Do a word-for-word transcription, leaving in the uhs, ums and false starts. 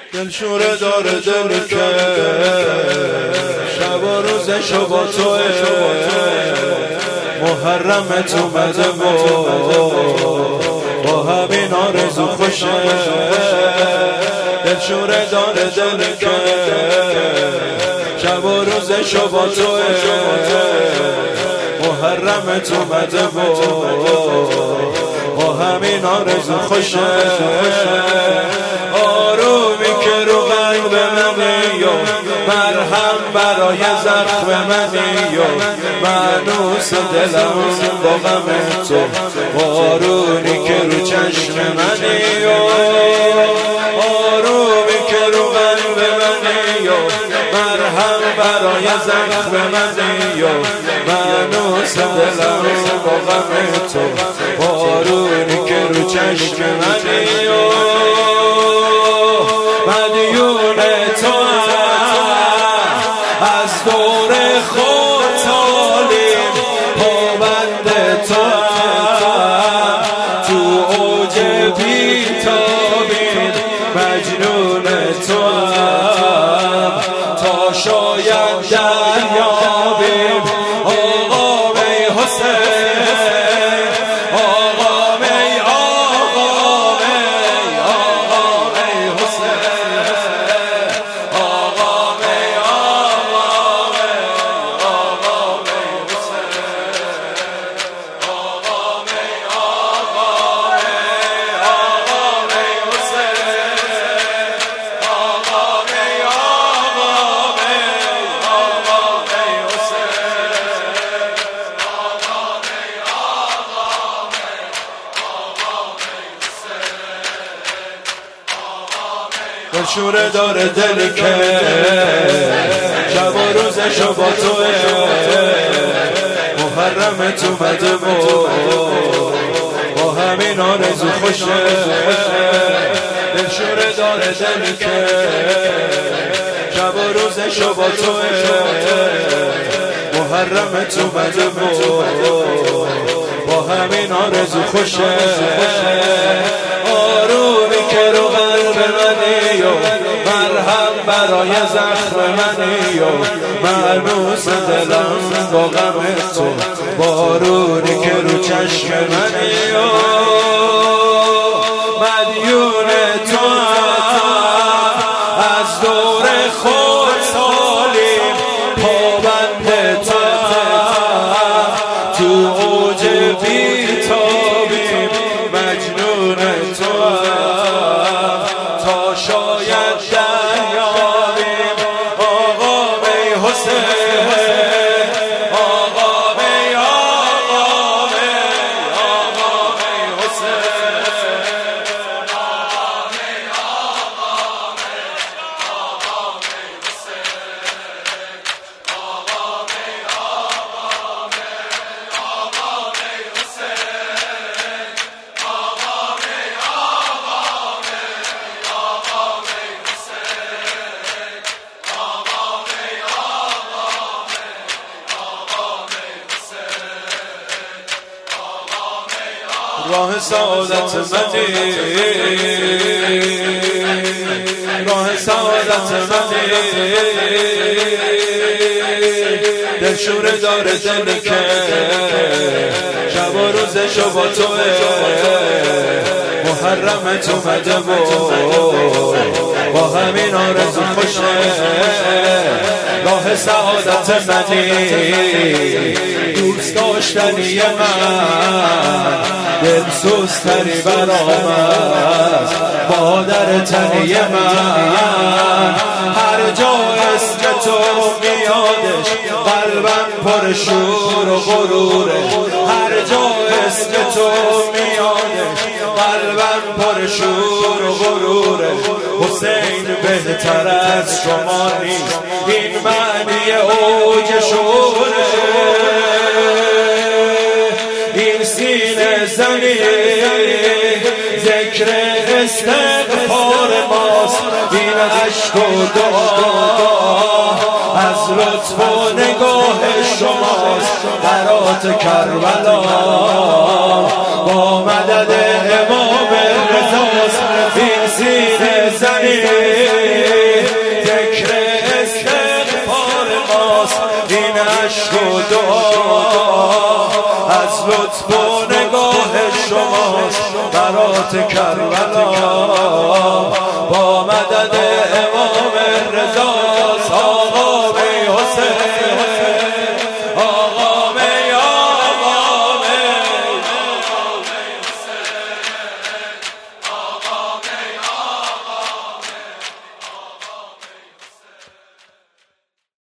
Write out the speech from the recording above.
دلشوره داره دل که شب و روزشو با توه، محرمت اومده و با همین آرزو خوشه. دلشوره داره دل که شب و روزشو با توه، محرمت اومده و با همین آرزو خوشه. آرومی که رو قلب منی و مرهم برای زخم منی و مانوس دلم با غم تو، بارونی که رو چشم منی و آرومی که رو قلب منی و مرهم برای زخم منی و مانوس دلم با غم تو، بارونی که رو چشم منی و مدیون تو از دور خود تالیم، پابند تو تو اوج بیتابیم، مجنون تو تا شاید دریابیم. آقا می حسین، آقا می آقا می آقا می حسین، آقا می آقا می آقا می حسین، آقا می آقا می آقا می حسین، آقا می آقا می آقا می حسین، آقا می آقا می. دلشوره داره دل که شب و روزشو با توه، محرمت اومده و با همین آرزو خوشه. دلشوره داره دل که شب و روزشو با توه، محرمت اومده و با همین آرزو خوشه. آرومی که رو قلب منی و مرهم برای زخم منی و مانوس دلم با غم تو، بارونی که رو چشم منی و مدیون تو از دور خود سالیم، پابند تو تو اوج بیتابیم، مجنون تو تا شاید دریابیم. آقا می حسین، آقا می آقا می آقا می حسین، آقا می آقا می آقا می حسین، آقا می آقا می آقا می حسین، آقا می آقا می آقا می حسین، آقا می آقا می آقا می حسین، آقا می. راه سعادت منی، راه سعادت منی، دلشوره داره دل که شب و روزشو با توه، محرمت اومده و با همین آرزو خوشه. راه سعادت منی، دوست داشتنی من، دل سوزتری برام است مادر تنی من. هر جا اسم تو میادش قلبم پر شور و غروره، هر جا اسم تو میادش قلبم پر شور و غروره. حسین بهتر از شما نیست، این معنی اوج شوره. این سینه زنی ذکر استغفار ماست، این عشق و دعا از لطف و نگاه شماست. برات کربلا با مدد امام رضاست، این سینه زنی لطف و نگاه شماست برات کربلا با مدد